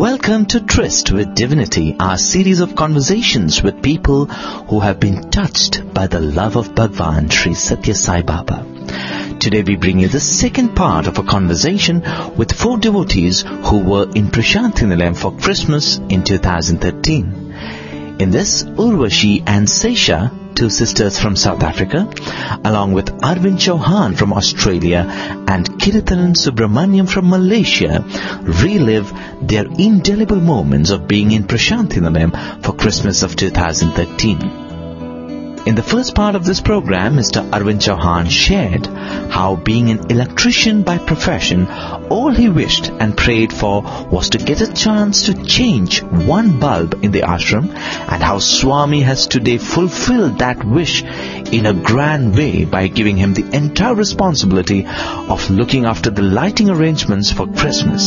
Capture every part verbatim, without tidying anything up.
Welcome to Tryst with Divinity, our series of conversations with people who have been touched by the love of Bhagwan Sri Satya Sai Baba. Today we bring you the second part of a conversation with four devotees who were in Prashanthi Nilayam for Christmas in two thousand thirteen. In this, Urvashi and Sesha, two sisters from South Africa, along with Arvind Chauhan from Australia and Kirthanan Subramaniam from Malaysia, relive their indelible moments of being in Prashanthi Nilayam for Christmas of two thousand thirteen. In the first part of this program, Mister Arvind Chauhan shared how, being an electrician by profession, all he wished and prayed for was to get a chance to change one bulb in the ashram, and how Swami has today fulfilled that wish in a grand way by giving him the entire responsibility of looking after the lighting arrangements for Christmas.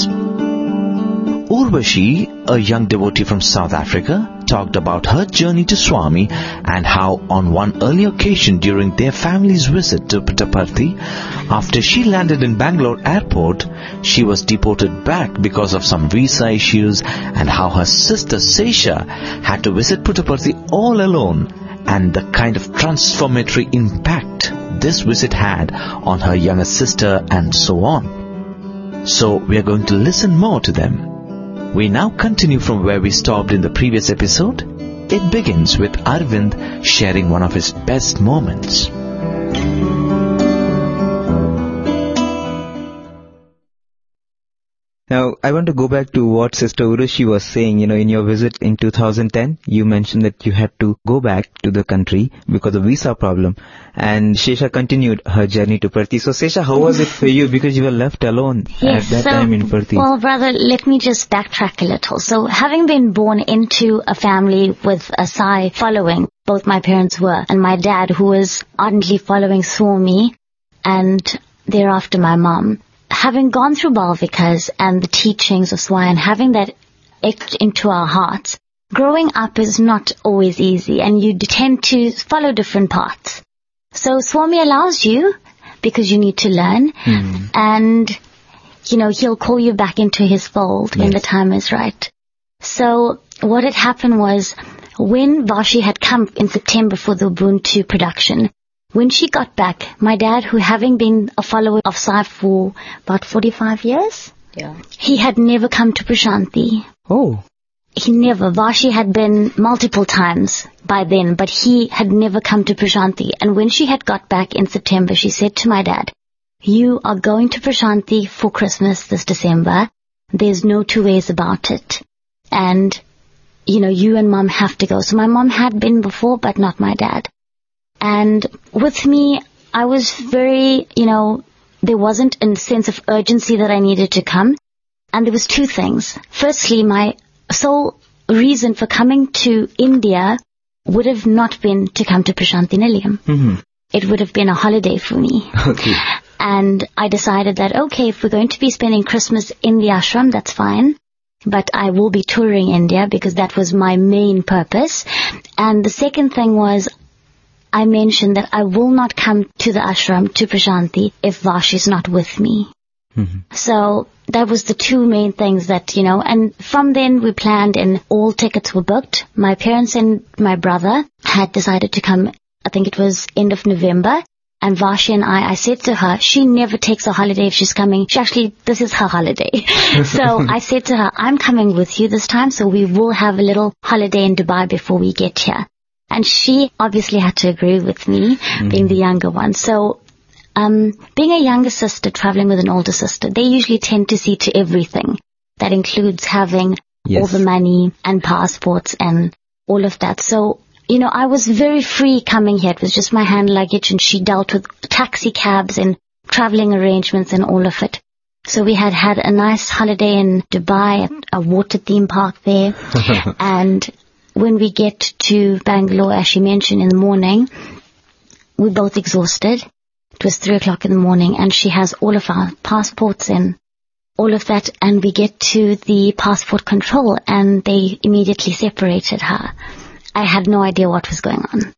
Urvashi, a young devotee from South Africa, talked about her journey to Swami and how on one early occasion during their family's visit to Puttaparthi, after she landed in Bangalore airport, she was deported back because of some visa issues, and how her sister Sesha had to visit Puttaparthi all alone, and the kind of transformatory impact this visit had on her younger sister, and so on. So we are going to listen more to them. We now continue from where we stopped in the previous episode. It begins with Arvind sharing one of his best moments. Now, I want to go back to what Sister Urvashi was saying. You know, in your visit in two thousand ten, you mentioned that you had to go back to the country because of visa problem. And Sesha continued her journey to Parthi. So, Sesha, how was it for you? Because you were left alone yes, at that so, time in Parthi. Well, brother, let me just backtrack a little. So, having been born into a family with a Sai following, both my parents were, and my dad, who was ardently following Swami, and thereafter my mom, having gone through Balvikas and the teachings of Swami and having that etched into our hearts, growing up is not always easy, and you tend to follow different paths. So Swami allows you because you need to learn, mm. and, you know, he'll call you back into his fold yes. when the time is right. So what had happened was, when Vashi had come in September for the Ubuntu production, when she got back, my dad, who having been a follower of Sai for about forty-five years, yeah, he had never come to Prashanthi. Oh. He never. Vashi had been multiple times by then, but he had never come to Prashanthi. And when she had got back in September, she said to my dad, "You are going to Prashanthi for Christmas this December. There's no two ways about it. And, you know, you and mom have to go." So my mom had been before, but not my dad. And with me, I was very, you know, there wasn't a sense of urgency that I needed to come. And there was two things. Firstly, my sole reason for coming to India would have not been to come to Prashanthi Nilayam. Mm-hmm. It would have been a holiday for me. Okay. And I decided that, okay, if we're going to be spending Christmas in the ashram, that's fine. But I will be touring India because that was my main purpose. And the second thing was, I mentioned that I will not come to the ashram, to Prashanthi, if Vash is not with me. Mm-hmm. So that was the two main things that, you know, and from then we planned and all tickets were booked. My parents and my brother had decided to come, I think it was end of November. And Vashi and I, I said to her, she never takes a holiday if she's coming. She actually, this is her holiday. So I said to her, I'm coming with you this time, so we will have a little holiday in Dubai before we get here. And she obviously had to agree with me, mm-hmm. being the younger one. So, um, being a younger sister traveling with an older sister, they usually tend to see to everything. That includes having yes. all the money and passports and all of that. So, you know, I was very free coming here. It was just my hand luggage, and she dealt with taxi cabs and traveling arrangements and all of it. So we had had a nice holiday in Dubai at a water theme park there. And when we get to Bangalore, as she mentioned, in the morning, we're both exhausted. It was three o'clock in the morning, and she has all of our passports and all of that. And we get to the passport control, and they immediately separated her. I had no idea what was going on.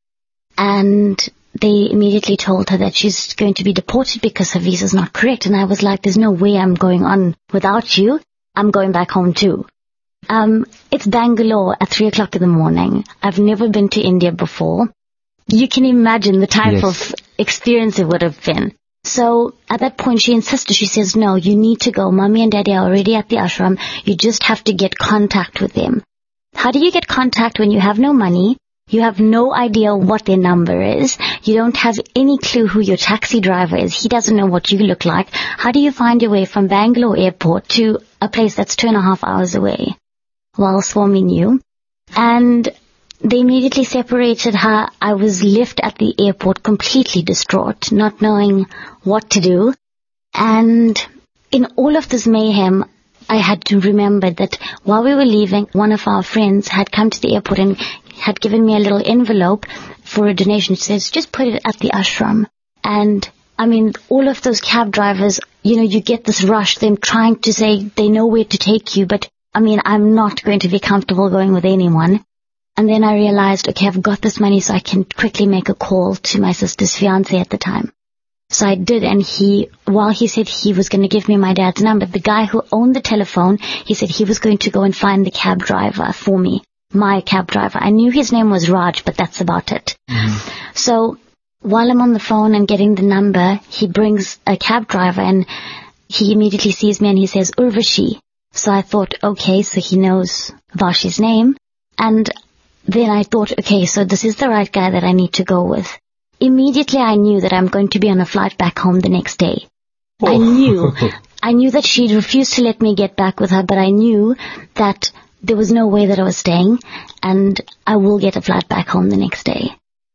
And they immediately told her that she's going to be deported because her visa's not correct. And I was like, there's no way I'm going on without you. I'm going back home too. Um, it's Bangalore at three o'clock in the morning. I've never been to India before. You can imagine the type yes. of experience it would have been. So at that point she insisted, she says, no, you need to go. Mommy and Daddy are already at the ashram. You just have to get contact with them. How do you get contact when you have no money? You have no idea what their number is. You don't have any clue who your taxi driver is. He doesn't know what you look like. How do you find your way from Bangalore airport to a place that's two and a half hours away? Well, Swami knew. And they immediately separated her. I was left at the airport completely distraught, not knowing what to do. And in all of this mayhem, I had to remember that while we were leaving, one of our friends had come to the airport and had given me a little envelope for a donation. It says, just put it at the ashram. And I mean, all of those cab drivers, you know, you get this rush, them trying to say they know where to take you. But I mean, I'm not going to be comfortable going with anyone. And then I realized, okay, I've got this money, so I can quickly make a call to my sister's fiancé at the time. So I did, and he, while he said he was going to give me my dad's number, the guy who owned the telephone, he said he was going to go and find the cab driver for me, my cab driver. I knew his name was Raj, but that's about it. Mm-hmm. So while I'm on the phone and getting the number, he brings a cab driver, and he immediately sees me and he says, Urvashi. So I thought, okay, so he knows Vashi's name. And then I thought, okay, so this is the right guy that I need to go with. Immediately I knew that I'm going to be on a flight back home the next day. Oh. I knew, I knew that she refused to let me get back with her, but I knew that there was no way that I was staying, and I will get a flight back home the next day.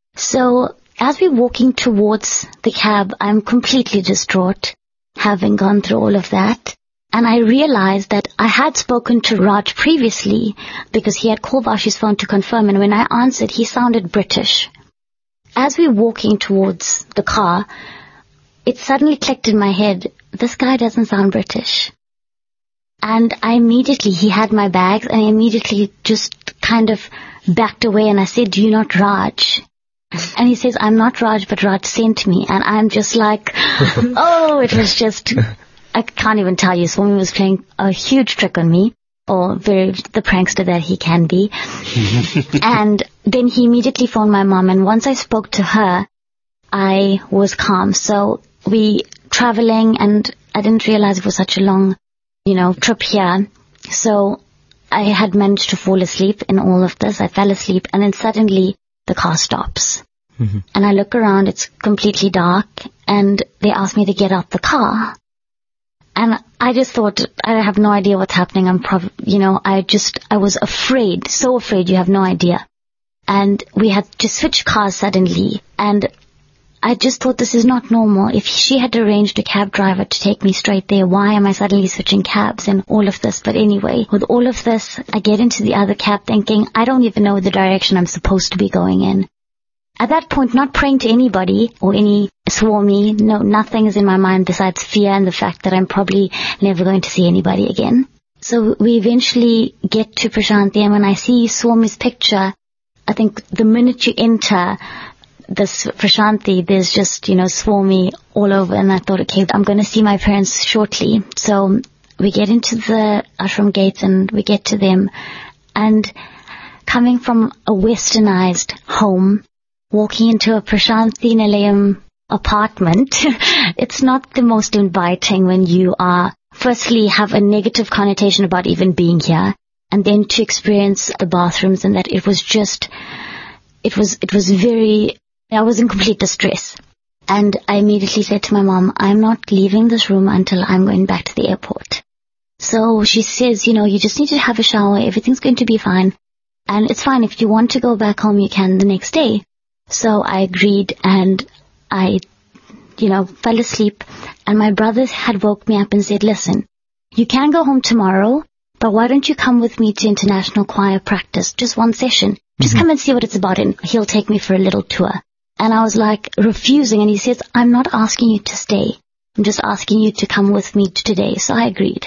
So as we're walking towards the cab, I'm completely distraught, having gone through all of that. And I realized that I had spoken to Raj previously because he had called Vashi's phone to confirm, and when I answered, he sounded British. As we were walking towards the car, it suddenly clicked in my head, this guy doesn't sound British. And I immediately, he had my bags, and I immediately just kind of backed away, and I said, do you not Raj? And he says, I'm not Raj, but Raj sent me. And I'm just like, oh, it was just, I can't even tell you. Swami was playing a huge trick on me, or very the prankster that he can be. And then he immediately phoned my mom, and once I spoke to her, I was calm. So we traveling, and I didn't realize it was such a long, you know, trip here. So I had managed to fall asleep in all of this. I fell asleep, and then suddenly the car stops. Mm-hmm. And I look around, it's completely dark, and they asked me to get out the car. And I just thought, I have no idea what's happening. I'm probably, you know, I just, I was afraid, so afraid, you have no idea. And we had to switch cars suddenly. And I just thought, this is not normal. If she had arranged a cab driver to take me straight there, why am I suddenly switching cabs and all of this? But anyway, with all of this, I get into the other cab thinking, I don't even know the direction I'm supposed to be going in. At that point, not praying to anybody or any Swami, no, nothing is in my mind besides fear and the fact that I'm probably never going to see anybody again. So we eventually get to Prashanthi, and when I see Swami's picture, I think the minute you enter this Prashanthi, there's just, you know, Swami all over, and I thought, okay, I'm going to see my parents shortly. So we get into the ashram gates and we get to them, and coming from a westernized home, walking into a Prashanthi Nilayam apartment, it's not the most inviting when you are, firstly, have a negative connotation about even being here, and then to experience the bathrooms, and that it was just, it was, it was very, I was in complete distress. And I immediately said to my mom, I'm not leaving this room until I'm going back to the airport. So she says, you know, you just need to have a shower, everything's going to be fine, and it's fine, if you want to go back home, you can the next day. So I agreed, and I, you know, fell asleep, and my brothers had woke me up and said, listen, you can go home tomorrow, but why don't you come with me to international choir practice, just one session, just mm-hmm. come and see what it's about, and he'll take me for a little tour. And I was like refusing, and he says, I'm not asking you to stay, I'm just asking you to come with me today. So I agreed.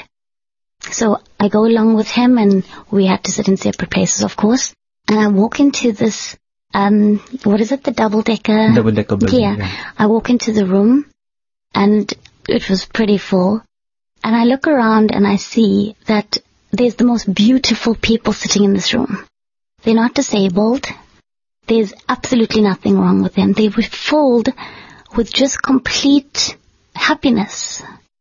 So I go along with him, and we had to sit in separate places, of course, and I walk into this Um, what is it, the double-decker? Double-decker building, yeah. yeah. I walk into the room, and it was pretty full. And I look around and I see that there's the most beautiful people sitting in this room. They're not disabled. There's absolutely nothing wrong with them. They were filled with just complete happiness.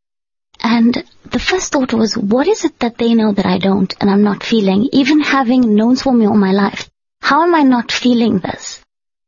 And the first thought was, what is it that they know that I don't and I'm not feeling? Even having known Swami all my life, how am I not feeling this?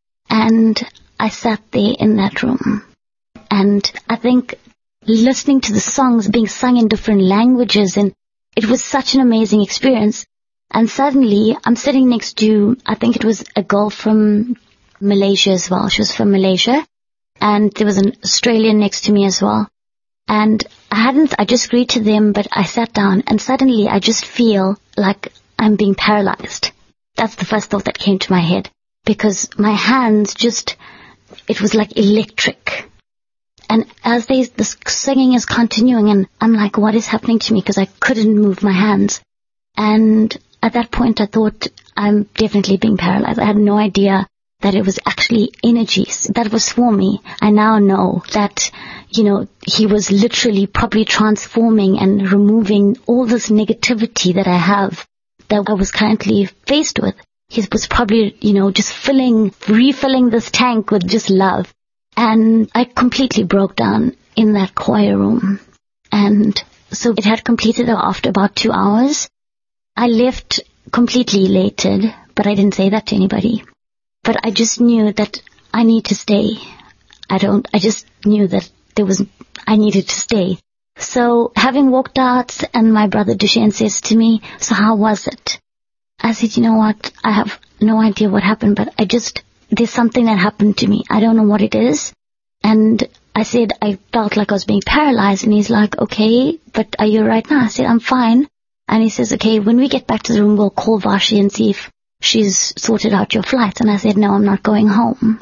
And I sat there in that room. And I think listening to the songs being sung in different languages, and it was such an amazing experience. And suddenly I'm sitting next to, I think it was a girl from Malaysia as well. She was from Malaysia. And there was an Australian next to me as well. And I hadn't, I just greeted them, but I sat down and suddenly I just feel like I'm being paralyzed. That's the first thought that came to my head, because my hands just, it was like electric. And as they, the singing is continuing, and I'm like, what is happening to me? Because I couldn't move my hands. And at that point I thought, I'm definitely being paralyzed. I had no idea that it was actually energies that was for me. I now know that, you know, he was literally probably transforming and removing all this negativity that I have, that I was currently faced with. He was probably, you know, just filling, refilling this tank with just love. And I completely broke down in that choir room. And so it had completed after about two hours. I left completely elated, but I didn't say that to anybody. But I just knew that I need to stay. I don't, I just knew that there was, I needed to stay. So having walked out, and my brother Dushen says to me, so how was it? I said, you know what, I have no idea what happened, but I just, there's something that happened to me. I don't know what it is. And I said, I felt like I was being paralyzed. And he's like, okay, but are you all right now? I said, I'm fine. And he says, okay, when we get back to the room, we'll call Vashi and see if she's sorted out your flight. And I said, no, I'm not going home.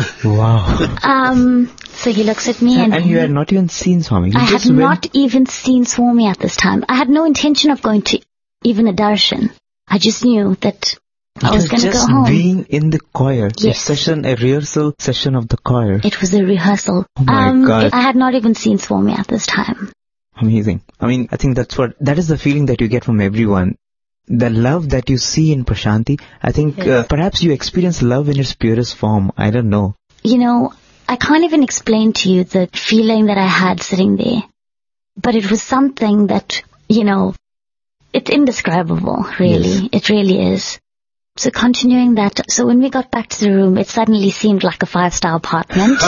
Wow. Um, so he looks at me and... And you had not even seen Swami. You I just had went... not even seen Swami at this time. I had no intention of going to even a darshan. I just knew that I was going to go home. Just being in the choir, Yes. a session, a rehearsal session of the choir. It was a rehearsal. Oh my um, God. I had not even seen Swami at this time. Amazing. I mean, I think that's what, that is the feeling that you get from everyone. The love that you see in Prashanti, I think Yes. uh, perhaps you experience love in its purest form. I don't know. You know, I can't even explain to you the feeling that I had sitting there. But it was something that, you know, it's indescribable, really. Yes. It really is. So continuing that, so when we got back to the room, it suddenly seemed like a five-star apartment.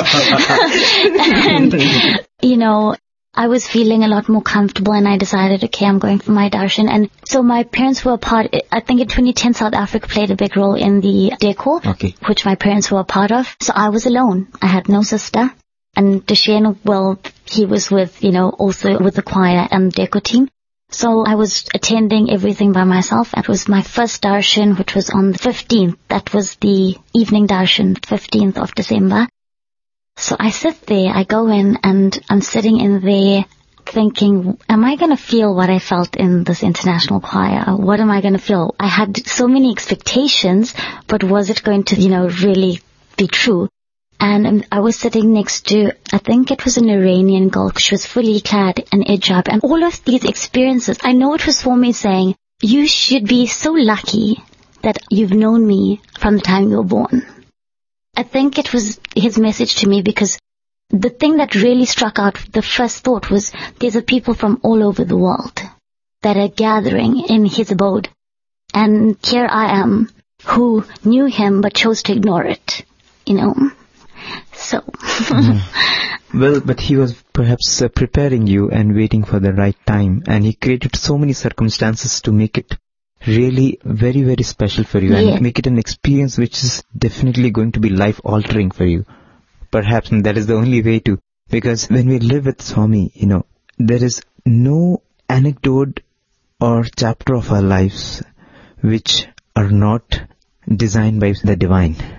And, you know, I was feeling a lot more comfortable, and I decided, okay, I'm going for my darshan. And so my parents were a part, I think in twenty ten South Africa played a big role in the decor, Okay. which my parents were a part of. So I was alone. I had no sister. And Dushen, well, he was with, you know, also with the choir and decor team. So I was attending everything by myself. It was my first darshan, which was on the fifteenth. That was the evening darshan, fifteenth of December. So I sit there, I go in, and I'm sitting in there thinking, am I going to feel what I felt in this international choir? What am I going to feel? I had so many expectations, but was it going to, you know, really be true? And um, I was sitting next to, I think it was an Iranian girl. She was fully clad in hijab. And all of these experiences, I know it was for me saying, you should be so lucky that you've known me from the time you were born. I think it was his message to me, because the thing that really struck out, the first thought was, there's a people from all over the world that are gathering in his abode. And here I am, who knew him but chose to ignore it, you know. So. Mm. Well, but he was perhaps uh, preparing you and waiting for the right time. And he created so many circumstances to make it really very, very special for you, Yeah. and make it an experience which is definitely going to be life-altering for you. Perhaps, and that is the only way to, because when we live with Swami, you know, there is no anecdote or chapter of our lives which are not designed by the divine.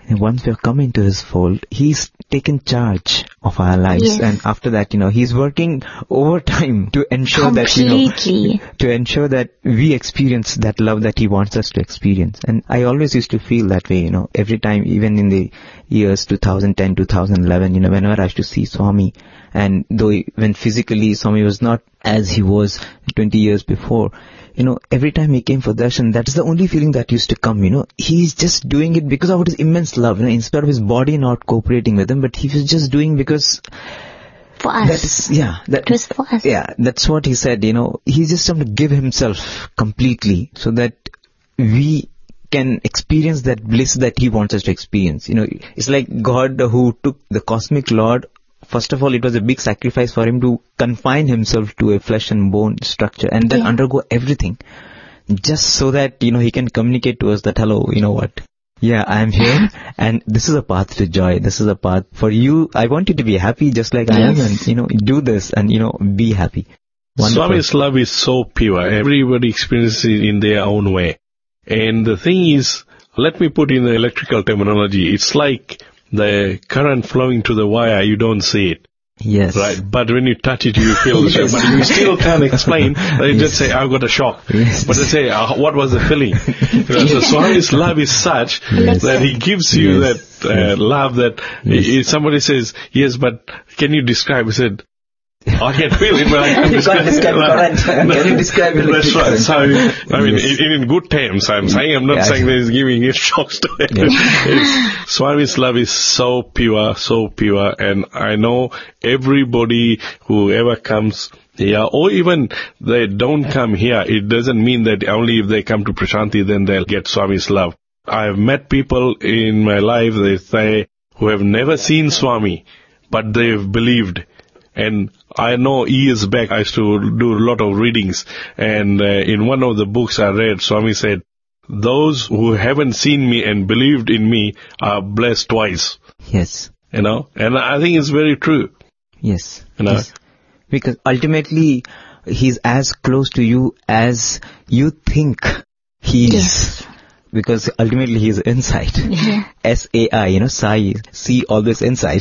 And once we have come into his fold, he's taken charge of our lives. Yes. And after that, you know, he's working overtime to ensure that, you know, Completely. to ensure that we experience that love that he wants us to experience. And I always used to feel that way, you know, every time, even in the years two thousand ten, two thousand eleven, you know, whenever I used to see Swami, and though he, when physically Swami was not as he was twenty years before, you know, every time he came for darshan, that's the only feeling that used to come, you know. He's just doing it because of his immense love, you know, in spite of his body not cooperating with him, but he was just doing because... For us. That is, yeah. That, it was for us. Yeah, that's what he said, you know. He's just trying to give himself completely so that we can experience that bliss that he wants us to experience. You know, it's like God who took the cosmic Lord. First of all, it was a big sacrifice for him to confine himself to a flesh and bone structure and then Yeah. undergo everything. Just so that, you know, he can communicate to us that, hello, you know what? Yeah, I am here and this is a path to joy. This is a path for you. I want you to be happy just like I am, Yes. and, you know, do this and, you know, be happy. Wonderful. Swami's love is so pure. Everybody experiences it in their own way. And the thing is, let me put in the electrical terminology. It's like the current flowing to the wire, you don't see it. Yes. Right, but when you touch it, you feel the shock. But you still can't explain. They Yes. just say, "I got a shock." Yes. But they say, uh, "What was the feeling?" So Swami's love is such Yes. that he gives you Yes. that uh, Yes. love that Yes. if somebody says, "Yes, but can you describe?" He said, I can feel it, but I can't You describe can't describe current. Can you describe That's electric right. current? So, I mean, Yes. in, in good terms, I'm saying, I'm not Yeah. saying that he's giving it shocks to it. Yeah. It's, Swami's love is so pure, so pure, and I know everybody who ever comes here, or even they don't come here, it doesn't mean that only if they come to Prashanti then they'll get Swami's love. I've met people in my life, they say, who have never seen Swami, but they've believed. And I know years back I used to do a lot of readings, and uh, in one of the books I read, Swami said, those who haven't seen me and believed in me are blessed twice. Yes. You know, and I think it's very true. Yes. You know? Yes. Because ultimately, he's as close to you as you think he is. Yes. Because ultimately he is inside. Yeah. S A I, you know, Sai, see always inside.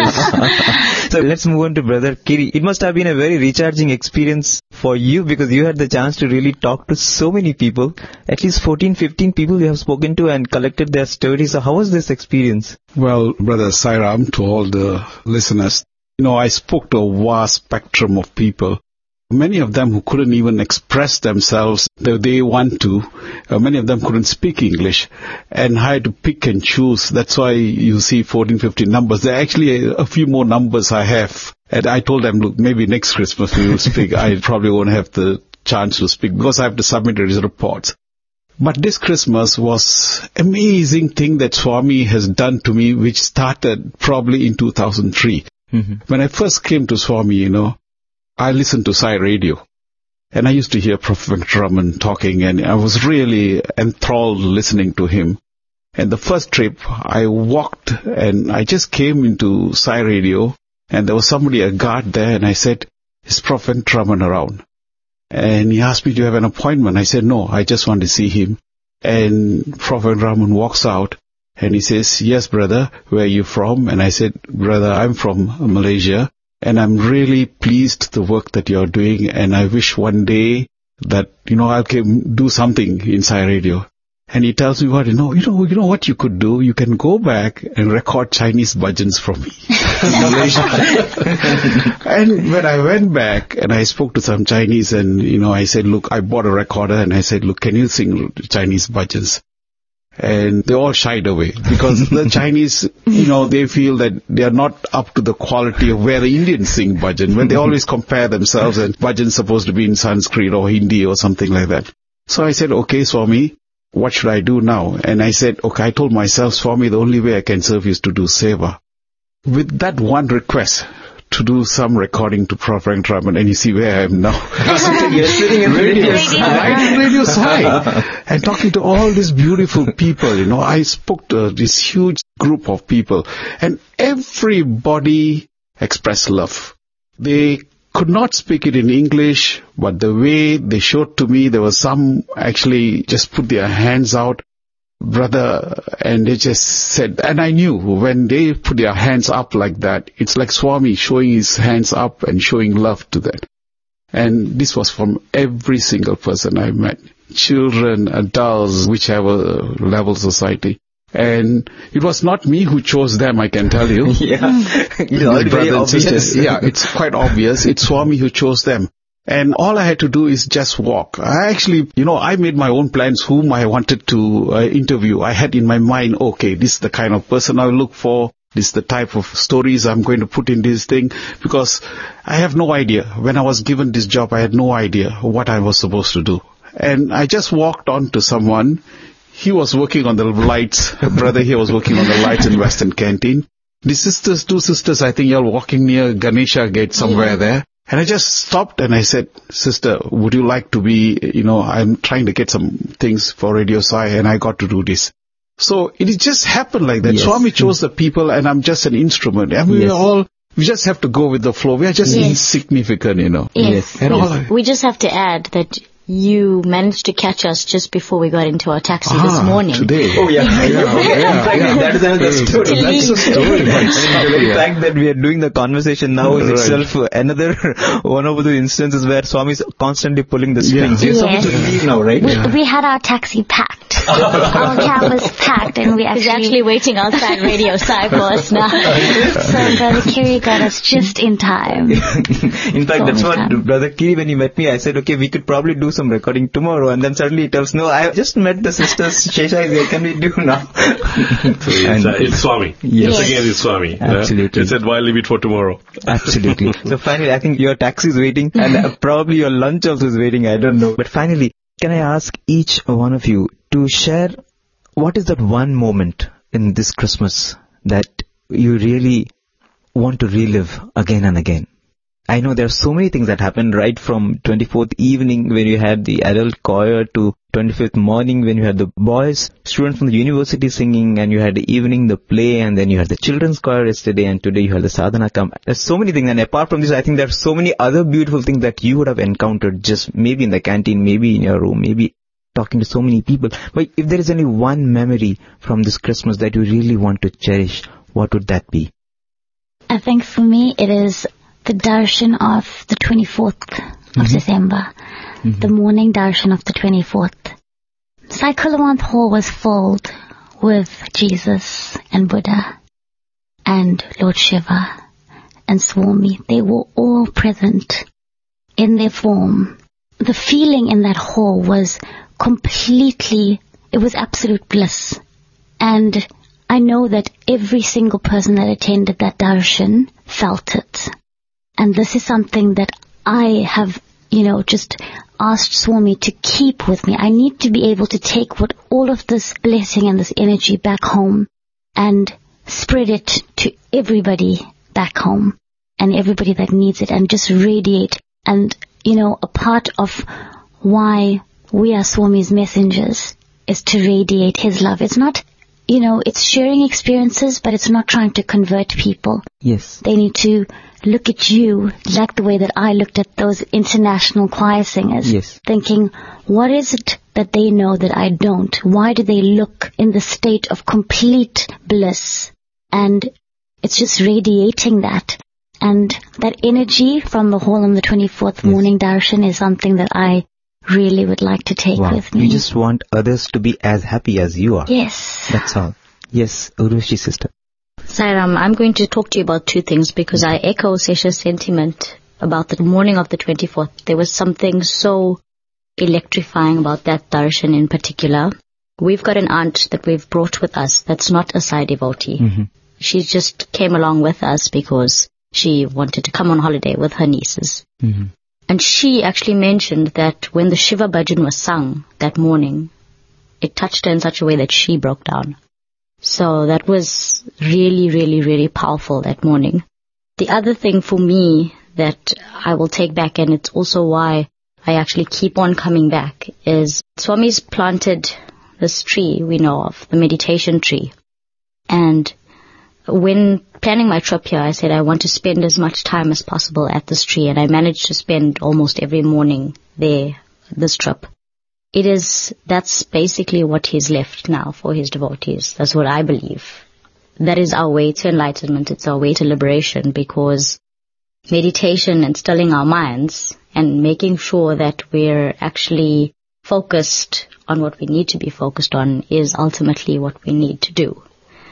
So let's move on to Brother Kiri. It must have been a very recharging experience for you because you had the chance to really talk to so many people. At least fourteen, fifteen people you have spoken to and collected their stories. So how was this experience? Well, Brother Sairam, to all the listeners, you know, I spoke to a vast spectrum of people. Many of them who couldn't even express themselves the way they want to. Uh, many of them couldn't speak English. And I had to pick and choose. That's why you see fourteen, fifteen numbers. There are actually a, a few more numbers I have. And I told them, look, maybe next Christmas we will speak. I probably won't have the chance to speak because I have to submit these reports. But this Christmas was amazing thing that Swami has done to me, which started probably in two thousand three. Mm-hmm. When I first came to Swami, you know, I listened to Sai Radio, and I used to hear Prophet Venkataraman talking, and I was really enthralled listening to him. And the first trip, I walked, and I just came into Sai Radio, and there was somebody, a guard there, and I said, is Prophet Venkataraman around? And he asked me, do you have an appointment? I said, no, I just want to see him. And Prophet Venkataraman walks out, and he says, yes, brother, where are you from? And I said, brother, I'm from Malaysia. And I'm really pleased the work that you're doing, and I wish one day that, you know, I can do something in Sai Radio. And he tells me what, you know, you know, you know what you could do? You can go back and record Chinese bhajans from me in Malaysia. And when I went back and I spoke to some Chinese, and, you know, I said, look, I bought a recorder, and I said, look, can you sing Chinese bhajans? And they all shied away because the Chinese, you know, they feel that they are not up to the quality of where the Indians sing bhajan, when they always compare themselves, and bhajan's supposed to be in Sanskrit or Hindi or something like that. So I said, okay, Swami, what should I do now? And I said, okay, I told myself, Swami, the only way I can serve is to do seva. With that one request, to do some recording to Prophet Venkataraman, and you see where I am now. You're sitting in Radio Right in Radio Sai, and talking to all these beautiful people, you know. I spoke to this huge group of people, and everybody expressed love. They could not speak it in English, but the way they showed to me, there was some actually just put their hands out. brother, and they just said, and I knew when they put their hands up like that, it's like Swami showing his hands up and showing love to them. And this was from every single person I met. Children, adults, whichever level society. And it was not me who chose them, I can tell you. Yeah. My brothers and sisters. Yeah, it's quite obvious. It's Swami who chose them. And all I had to do is just walk. I actually, you know, I made my own plans whom I wanted to uh, interview. I had in my mind, okay, this is the kind of person I look for. This is the type of stories I'm going to put in this thing. Because I have no idea. When I was given this job, I had no idea what I was supposed to do. And I just walked on to someone. He was working on the lights. Brother here was working on the lights in Western Canteen. The sisters, two sisters, I think you're walking near Ganesha Gate somewhere yeah. there. And I just stopped and I said, sister, would you like to be, you know, I'm trying to get some things for Radio Sai and I got to do this. So it just happened like that. Yes. Swami chose the people and I'm just an instrument. And we yes. all, we just have to go with the flow. We are just yes. insignificant, you know. Yes. yes. And we, all I, we just have to add that you managed to catch us just before we got into our taxi ah, this morning. Today. Oh, yeah. yeah, yeah, yeah, yeah. That is another story. To That's leave. a story. The very fact that we are doing the conversation now is right. itself another one of the instances where Swami is constantly pulling the strings. Yeah. You're yes. supposed to leave now, right? We, Yeah. we had our taxi packed. Our cab was packed and we actually... He's actually waiting outside Radio Sai for us now. So Brother Kiri got us just in time. In fact, that's what time. Brother Kiri, when he met me, I said, okay, we could probably do some recording tomorrow. And then suddenly he tells, no, I just met the sisters. Shesha is here. Can we do now? So it's, uh, it's Swami. Yes. Yes. Again, it's Swami. Absolutely. He said, why leave it for tomorrow? Absolutely. So finally, I think your taxi is waiting and uh, probably your lunch also is waiting. I don't know. But finally, can I ask each one of you to share what is that one moment in this Christmas that you really want to relive again and again? I know there are so many things that happened right from twenty-fourth evening when you had the adult choir to twenty-fifth morning when you had the boys, students from the university singing, and you had the evening, the play, and then you had the children's choir yesterday, and today you had the sadhana camp. There's so many things, and apart from this, I think there are so many other beautiful things that you would have encountered just maybe in the canteen, maybe in your room, maybe talking to so many people. But if there is only one memory from this Christmas that you really want to cherish, what would that be? I think for me it is the darshan of the twenty-fourth mm-hmm. of December, mm-hmm. the morning darshan of the twenty-fourth. Sai Kulawant Hall was filled with Jesus and Buddha and Lord Shiva and Swami. They were all present in their form. The feeling in that hall was completely, it was absolute bliss. And I know that every single person that attended that darshan felt it. And this is something that I have, you know, just asked Swami to keep with me. I need to be able to take what all of this blessing and this energy back home and spread it to everybody back home and everybody that needs it and just radiate. And, you know, a part of why we are Swami's messengers is to radiate his love. It's not, you know, it's sharing experiences, but it's not trying to convert people. Yes. They need to look at you like the way that I looked at those international choir singers. Yes. Thinking, what is it that they know that I don't? Why do they look in the state of complete bliss? And it's just radiating that. And that energy from the hall on the twenty-fourth yes. morning darshan is something that I really would like to take wow. with me. You just want others to be as happy as you are. Yes. That's all. Yes, Urvashi sister. Sairam, I'm going to talk to you about two things because I echo Sesha's sentiment about the morning of the twenty-fourth. There was something so electrifying about that darshan in particular. We've got an aunt that we've brought with us that's not a Sai devotee. Mm-hmm. She just came along with us because she wanted to come on holiday with her nieces. Mm-hmm. And she actually mentioned that when the Shiva Bhajan was sung that morning, it touched her in such a way that she broke down. So that was really, really, really powerful that morning. The other thing for me that I will take back, and it's also why I actually keep on coming back, is Swami's planted this tree we know of, the meditation tree. And when planning my trip here, I said I want to spend as much time as possible at this tree, and I managed to spend almost every morning there this trip. it is, that's basically what he's left now for his devotees. That's what I believe. That is our way to enlightenment. It's our way to liberation, because meditation and stilling our minds and making sure that we're actually focused on what we need to be focused on is ultimately what we need to do.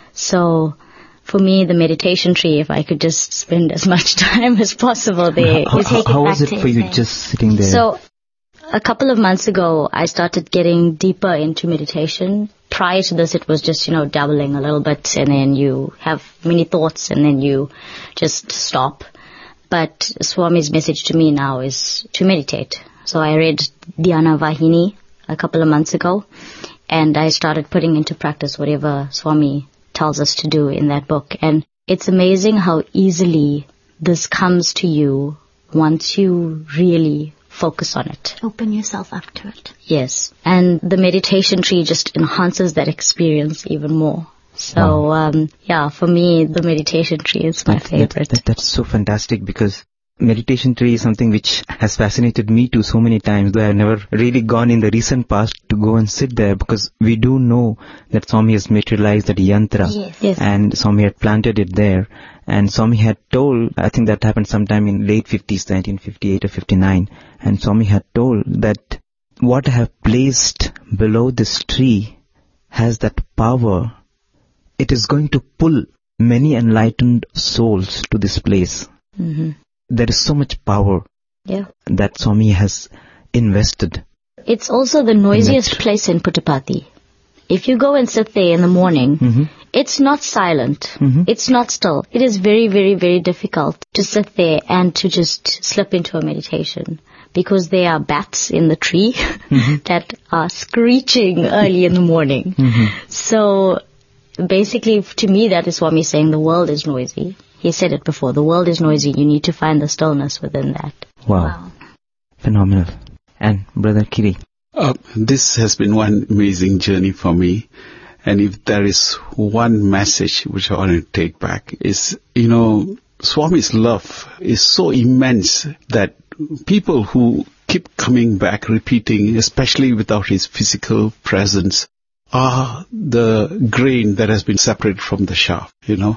So for me, the meditation tree, if I could just spend as much time as possible there. How, how, how was it for you there. just sitting there? So a couple of months ago, I started getting deeper into meditation. Prior to this, it was just, you know, dabbling a little bit, and then you have many thoughts, and then you just stop. But Swami's message to me now is to meditate. So I read Dhyana Vahini a couple of months ago, and I started putting into practice whatever Swami tells us to do in that book. And it's amazing how easily this comes to you once you really focus on it. Open yourself up to it. Yes. And the meditation tree just enhances that experience even more. So, Wow. um, yeah, for me, the meditation tree is my That- that- favorite. that- that's so fantastic, because meditation tree is something which has fascinated me too so many times, though I've never really gone in the recent past to go and sit there, because we do know that Swami has materialized that yantra. Yes. Yes. And Swami had planted it there. And Swami had told, I think that happened sometime in late fifties, nineteen fifty-eight or fifty-nine. And Swami had told that what I have placed below this tree has that power. It is going to pull many enlightened souls to this place. hmm There is so much power Yeah. that Swami has invested. It's also the noisiest That's- place in Puttaparthi. If you go and sit there in the morning, Mm-hmm. it's not silent. Mhm. It's not still. It is very, very, very difficult to sit there and to just slip into a meditation, because there are bats in the tree that are screeching early in the morning. So basically, to me, that is Swami saying the world is noisy. He said it before. The world is noisy. You need to find the stillness within that. Wow. Wow. Phenomenal. And Brother Kiri. Uh, this has been one amazing journey for me. And if there is one message which I want to take back is, you know, Swami's love is so immense that people who keep coming back, repeating, especially without his physical presence, are the grain that has been separated from the chaff, you know.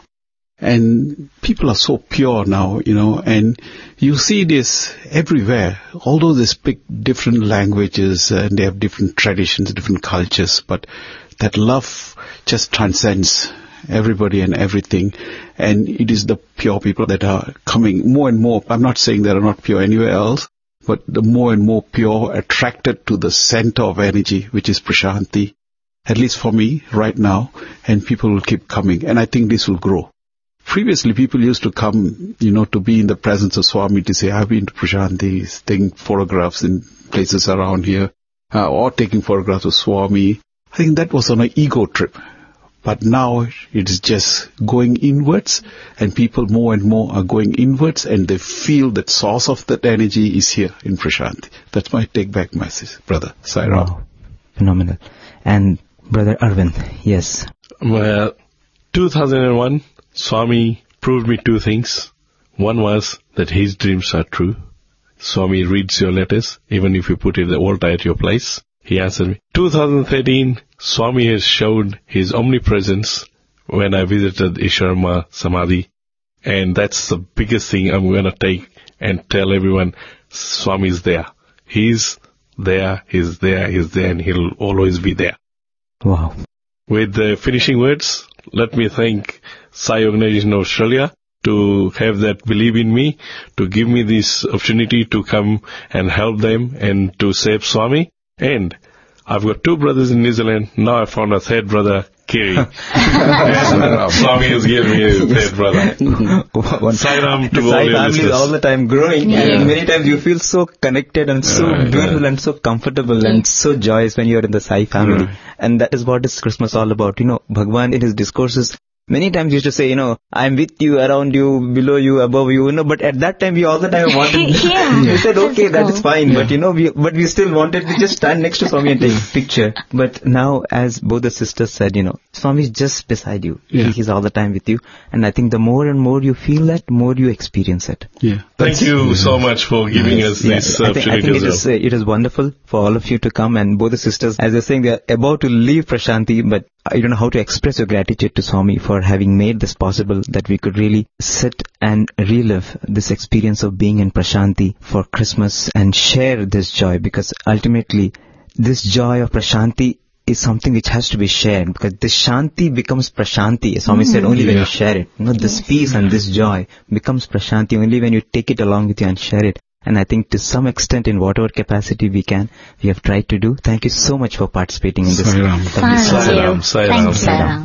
And people are so pure now, you know, and you see this everywhere. Although they speak different languages and they have different traditions, different cultures, but that love just transcends everybody and everything. And it is the pure people that are coming more and more. I'm not saying they are not pure anywhere else, but the more and more pure, attracted to the center of energy, which is Prashanti, at least for me right now, and people will keep coming. And I think this will grow. Previously, people used to come, you know, to be in the presence of Swami to say, I've been to Prashanti, taking photographs in places around here, uh, or taking photographs of Swami. I think that was on an ego trip. But now it is just going inwards, and people more and more are going inwards, and they feel that source of that energy is here in Prashanti. That's my take-back message, Brother Sai Ram. Wow. Phenomenal. And Brother Arvind. Yes. Well, two thousand one, Swami proved me two things. One was that his dreams are true. Swami reads your letters, even if you put it the altar at your place. He answered me. two thousand thirteen, Swami has shown his omnipresence when I visited Isharma Samadhi. And that's the biggest thing I'm going to take and tell everyone, Swami is there. He's there, he's there, he's there, and he'll always be there. Wow. With the finishing words, let me thank Sai Organization of Australia to have that believe in me, to give me this opportunity to come and help them and to save Swami. And I've got two brothers in New Zealand. Now I found a third brother, Kiri. And Swami has given me a third brother. Sai Ram to all Sai your family is listeners. all the time growing. Yeah. And many times you feel so connected and so Right, beautiful right. and so comfortable and so joyous when you're in the Sai family. Right. And that is what is Christmas all about. You know, Bhagwan in his discourses many times used to say, you know, I'm with you, around you, below you, above you, you know, but at that time we all the time wanted, yeah, we said, okay, that is fine, Yeah. but you know, we, but we still wanted to just stand next to Swami and take a picture. But now, as both the sisters said, you know, Swami is just beside you. Yeah. He is all the time with you. And I think the more and more you feel that, more you experience it. Yeah. Thank you so much for giving us Yeah, this I think, I opportunity think it as is, well. uh, it is wonderful for all of you to come, and both the sisters, as they're saying, they're about to leave Prashanti, but I don't know how to express your gratitude to Swami for having made this possible, that we could really sit and relive this experience of being in Prashanti for Christmas and share this joy, because ultimately this joy of Prashanti is something which has to be shared, because this Shanti becomes Prashanti. Swami said only when Yeah. you share it. You know, this peace and this joy becomes Prashanti only when you take it along with you and share it. And I think to some extent, in whatever capacity we can, we have tried to do. Thank you so much for participating in this. Sai Ram. Thank Sai you. Ram, Sai Thank Ram. you, Sai Ram.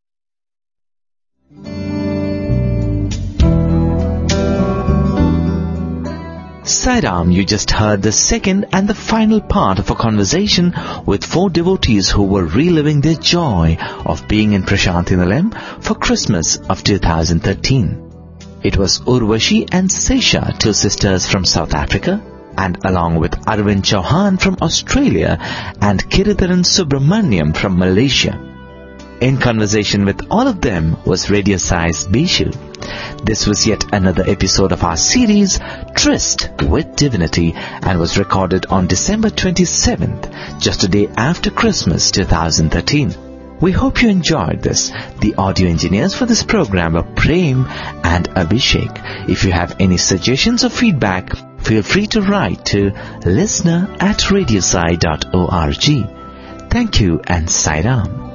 Sai Ram, you just heard the second and the final part of a conversation with four devotees who were reliving their joy of being in Prashanti Nilayam for Christmas of two thousand thirteen. It was Urvashi and Sesha, two sisters from South Africa, and along with Arvind Chauhan from Australia and Kiritharan Subramaniam from Malaysia. In conversation with all of them was Radio Sai's Bishu. This was yet another episode of our series, Tryst with Divinity, and was recorded on December twenty-seventh, just a day after Christmas two thousand thirteen. We hope you enjoyed this. The audio engineers for this program are Prem and Abhishek. If you have any suggestions or feedback, feel free to write to listener at radiosai dot org. Thank you and Sai Ram.